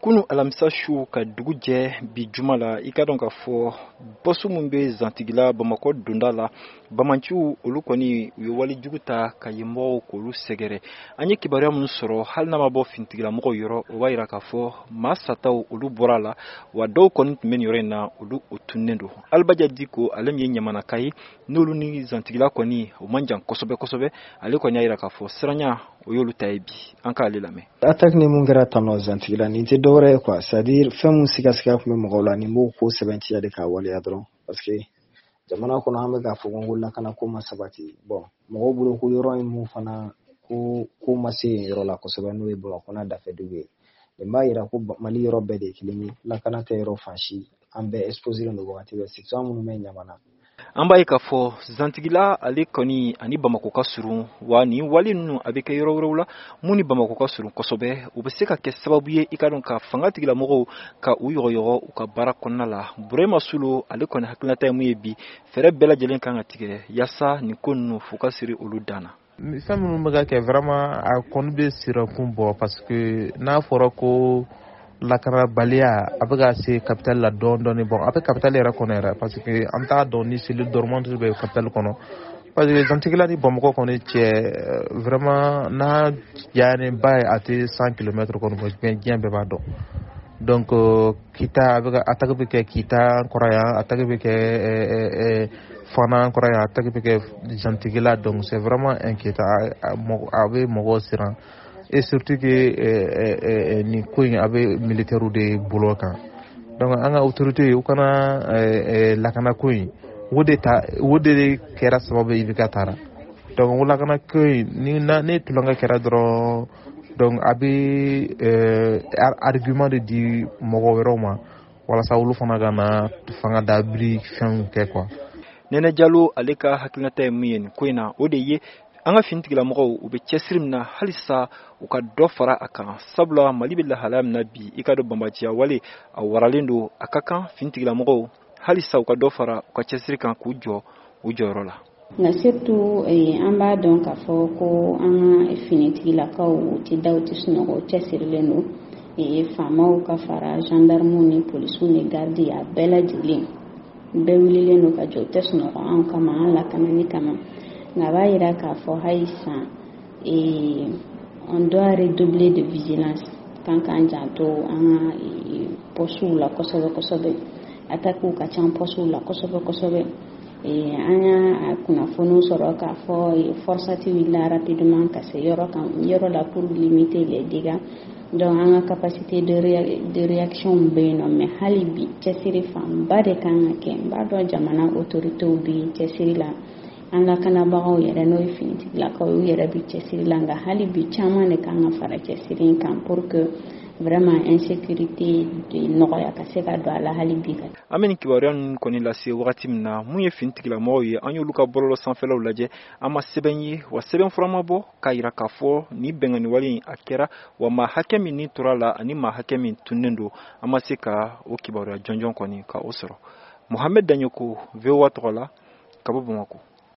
Kunu alamisa su ka dugu jɛ bi juma la i ka dɔn ka fɔ bɔsu min bɛ Zantigila Bamakɔ donda la Bamanciw olu kɔni u ye wali jugu ta ka yenmɔgɔw k'olu sɛgɛrɛ. An ye kibaruya min sɔrɔ hali n'a ma bɔ finitigilamɔgɔw yɔrɔ o b'a jira ka fɔ maa sataw olu bɔra la wa dɔw kɔni tun bɛ nin yɔrɔ in na olu o tunnen don. Alibaja Diko ale min ye Ɲamanaka ye n'olu ni Zantigila kɔni o man jan kosɛbɛ kosɛbɛ ale kɔni y'a jira ka fɔ siranya o y'olu ta ye bi an k'ale lamɛn. Attaque ni mun kɛra tannɔ Zantigila nin tɛ dɔwɛrɛ ye quoi, c'est-à-dire fɛn mun siga tun bɛ mɔgɔw la nin b'o ko sɛbɛntiya de k'a waleya dɔrɔn parce que jamana kɔnɔ an bɛ k'a fɔ ko lakana ko ma sabati bon mɔgɔw bolo ko yɔrɔ in mun fana ko ma se yen yɔrɔ la kosɛbɛ n'o ye Bamakɔ n'a dafɛdugu ye nin b'a jira ko Mali yɔrɔ bɛɛ de ye kelen ye lakana tɛ yɔrɔ fan si an bɛɛ exposé don wagati bɛɛ surtout an minnu bɛ Ɲamana. An b'a ye k'a fɔ Zantigila ale kɔni ani Bamakɔ ka surun wa nin wali ninnu a bɛ kɛ yɔrɔ wɛrɛw la mun ni Bamakɔ ka surun kosɛbɛ u bɛ se ka kɛ sababu ye i ka dɔn ka fanga tigilamɔgɔw ka u yɔgɔyɔgɔ u ka baara kɔnɔna la. Burema Sulo ale kɔni hakilinata ye mun ye bi fɛɛrɛ bɛɛ lajɛlen kan ka tigɛ yaasa nin ko ninnu f'u ka siri olu dan na. Fɛn minnu bɛ ka kɛ vraiment a kɔni bɛ sirakun bɔ parce que n'a fɔra ko lakanabaliya a bɛ ka se capitale la dɔɔni bon a bɛ capitale yɛrɛ kɔnɔ yɛrɛ parce que an t'a dɔn ni cellule dormante bɛ capitale kɔnɔ parce que Zantigila ni Bamakɔ kɔni cɛ vraiment n'a diyaɲɛba ye a tɛ 100 km kɔni bɔ diɲɛ bɛɛ b'a dɔn donc Kita a bɛ ka attaque bɛ kɛ Kita kɔrɔ yan attaque bɛ kɛ Fana kɔrɔ yan attaque bɛ kɛ Zantigila donc c'est vraiment inquiétant a bɛ mɔgɔw siran et surtout que ni ko in a bɛ militaire de bolo kan donc an ka autorité u kana lakana ko in o de kɛra sababu ye i bɛ ka taara donc o lakana ko in ni tulonkɛ kɛra dɔrɔn donc a bɛ argument de di mɔgɔ wɛrɛw ma walasa olu fana ka na fanga dabiri fɛnw kɛ quoi. Nɛnɛ Jalo ale ka hakilinata ye mun ye nin ko in na o de ye an ka finitigilamɔgɔw u bɛ cɛsiri min na halisa u ka dɔ fara a kan sabula Mali bɛ lahalaya min na bi i ka dɔn banbaaciya wale a waralen don a ka kan finitigilamɔgɔw halisa u ka dɔ fara u ka cɛsiri kan k'u jɔ u jɔyɔrɔ la. Nka surtout an b'a dɔn k'a fɔ ko an ka finitigilakaw tɛ da u tɛ sunɔgɔ cɛsirilen don faamaw ka fara gendarmew ni polisiw ni gardi a bɛɛ lajɛlen bɛɛ wililen don ka jɔ u tɛ sunɔgɔ an kama an lakanani kama nka a b'a jira k'a fɔ hali sisan on doit redoubler de vigilance kan k'an janto an ka postes la kosɛbɛ kosɛbɛ attaques ka ca postes la kosɛbɛ kosɛbɛ an y'a kunnafoniw sɔrɔ k'a fɔ forçati wulila rapidement ka se yɔrɔ la pour limiter les dégâts donc an ka capacité de réaction bɛ yen nɔ mais hali bi cɛsiri fanba de kan ka kɛ n b'a dɔn jamana autoritéw bɛ cɛsiri la an lakanabagaw yɛrɛ n'o ye finitigilakaw u yɛrɛ bɛ cɛsiri la nka hali bi caman de kan ka fara cɛsiri in kan pour que vraiment insécurité nɔgɔya ka se ka don a la hali bi. An bɛ nin kibaruya ninnu kɔni lase wagati min na mun ye finitigilamɔgɔw ye an y'olu ka bɔlɔlɔ sanfɛlaw lajɛ an ma sɛbɛn ye wa sɛbɛn fura ma bɔ k'a jira k'a fɔ ni bɛnkanni wale in a kɛra wa maa hakɛ min ni tora la ani maa hakɛ min tunnen don an ma se ka o kibaruya jɔnjɔn kɔni ka o sɔrɔ. Mohamed Danyoko VOA tɔgɔ la ka bɔ Bamakɔ.